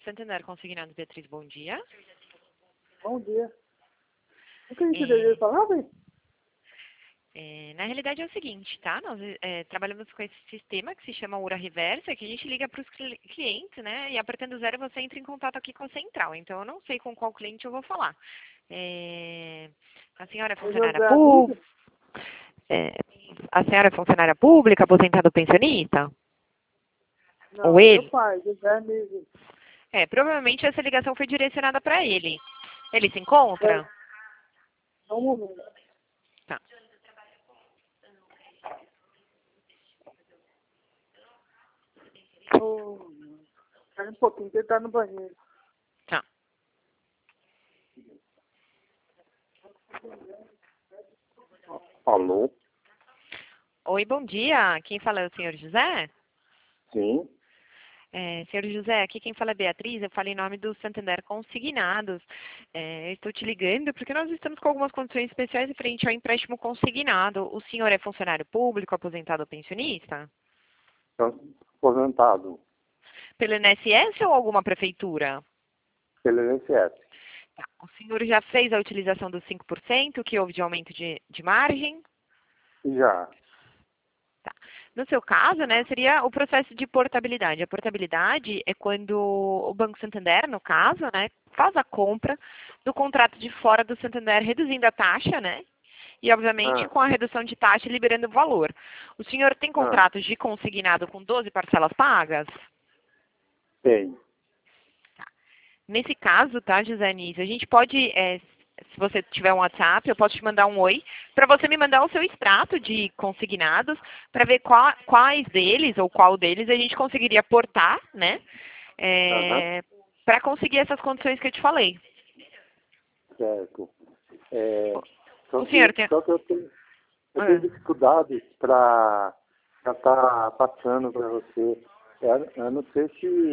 Santander Consignados, Beatriz, bom dia. Bom dia. O que a gente deveria falar, velho? Na realidade é o seguinte, tá? Nós trabalhamos com esse sistema que se chama Ura Reversa, que a gente liga para os clientes, né? E apertando 0 você entra em contato aqui com a central. Então eu não sei com qual cliente eu vou falar. A senhora é funcionária pública? A senhora é funcionária pública, aposentada ou pensionista? Não, Ou ele? meu pai, José mesmo. Provavelmente essa ligação foi direcionada para ele. Ele se encontra? Só um momento. Tá. Espera um pouquinho que ele tá no banheiro. Tá. Alô? Oi, bom dia. Quem fala é o senhor José? Sim. Senhor José, aqui quem fala é Beatriz, eu falo em nome do Santander Consignados. Eu estou te ligando porque nós estamos com algumas condições especiais referente ao empréstimo consignado. O senhor é funcionário público, aposentado ou pensionista? Aposentado Pelo INSS ou alguma prefeitura? pelo INSS. Tá. O senhor já fez a utilização dos 5% que houve de aumento de margem? Já. Tá. No seu caso, né, seria o processo de portabilidade. A portabilidade é quando o Banco Santander, no caso, né, faz a compra do contrato de fora do Santander, reduzindo a taxa, né? E, obviamente, com a redução de taxa, liberando o valor. O senhor tem contratos de consignado com 12 parcelas pagas? Tem. Tá. Nesse caso, tá, José Anísio, a gente pode, se você tiver um WhatsApp, eu posso te mandar um oi, para você me mandar o seu extrato de consignados, para ver quais deles, ou qual deles, a gente conseguiria portar, né, para conseguir essas condições que eu te falei. Certo. O senhor tem... Só que eu tenho dificuldades para estar passando para você. Eu não sei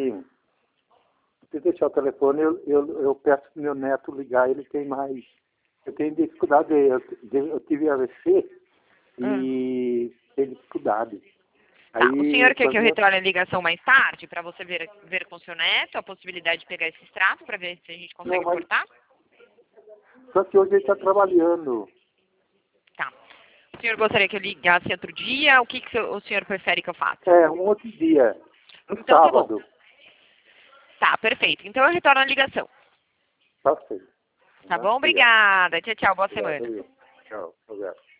se deixar o telefone, eu peço para meu neto ligar, ele tem mais. Eu tenho dificuldade, eu tive AVC e tenho dificuldade. Tá, o senhor quer que eu retorne a ligação mais tarde, para você ver com o seu neto a possibilidade de pegar esse extrato, para ver se a gente consegue portar? Só que hoje ele está trabalhando. Tá. O senhor gostaria que eu ligasse outro dia? O que o senhor prefere que eu faça? Um outro dia. No Então, sábado. tá bom. Tá, perfeito. Então eu retorno a ligação. Tá certo. Tá bom? Obrigada. Tchau, tchau. Boa semana. Tchau. Obrigado.